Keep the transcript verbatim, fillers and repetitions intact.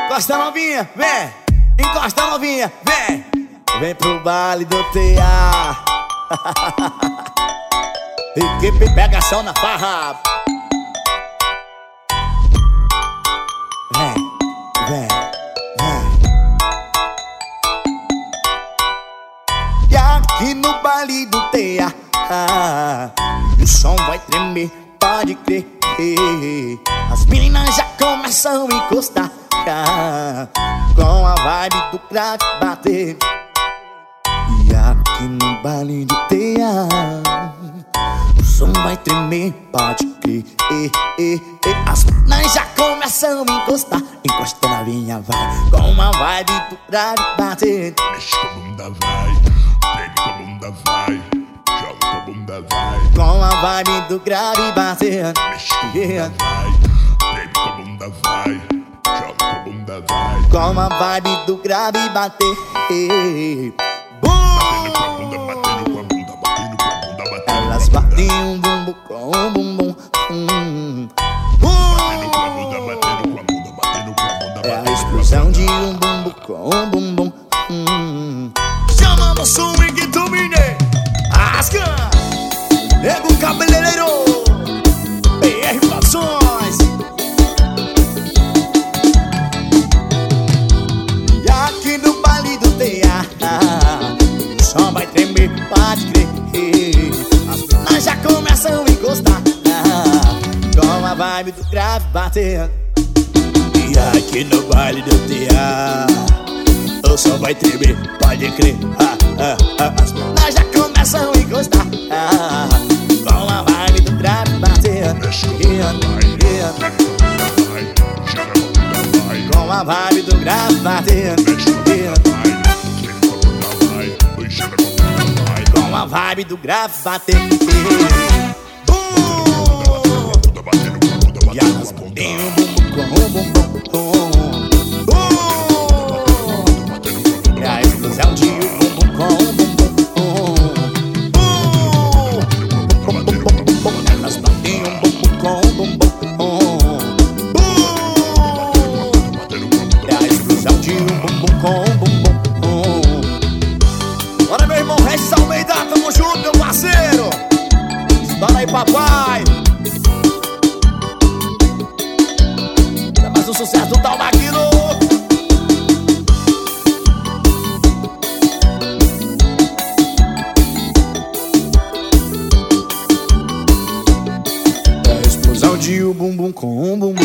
Encosta novinha, vem. Encosta novinha, vem. Vem pro baile do T A. Equipe pegação na farra. Vem, vem, vem. E aqui no baile do T A, o som vai tremer, pode crer. As meninas já começam a encostar, com a vibe do grave bater. E aqui no baile do T A, o som vai tremer, pode crer. As meninas já começam a encostar, encosta na minha vai, com a vibe do grave bater. Mexe com a bunda, vai, treme com a bunda, vai, joga com a bunda, vai, com a vibe do grave bater. mexe com a bunda, vai, treme com a bunda, vai, joga com a bunda, vai, com a vibe do grave bater. batendo com a bunda, batendo com a bunda, batendo com a bunda, batendo. Elas batem um bumbum com um bumbum. Hum. Batendo com a bunda, batendo com a bunda, batendo com a bunda, É a batendo explosão com a de bunda. um bumbum com um bumbum. Hum. Chamamos o swing do Mine. Asca, nego cabeleireiro, B R Produções. E aqui no baile do T A, o som vai tremer, pode crer. As meninas já começam a encostar, com a vibe do grave batendo. E aqui no baile do T A, o som vai tremer, pode crer. ah, ah, ah. As meninas já começam a encostar, ah, com a vibe do grave batendo. Mexe com a bunda, vai, treme com a bunda, vai, joga com a bunda, vai, Com a vibe do grave batendo. mexe com a bunda, vai, treme com a bunda, vai, oi, joga com a bunda, vai, Com a vibe do grave batendo. bunda, batendo com a bunda, E batendo elas com a bunda. tem um bumbum com um bumbum. É a explosão de um bumbum com um bumbum. Elas batem um bumbum com um bumbum. É a explosão de um bumbum com um bumbum. Bora, meu irmão Regis Almeida, tamo junto, meu parceiro. Estoura aí, papai. É mais um sucesso do Tal Maquino. É a explosão de um bumbum com um bumbum.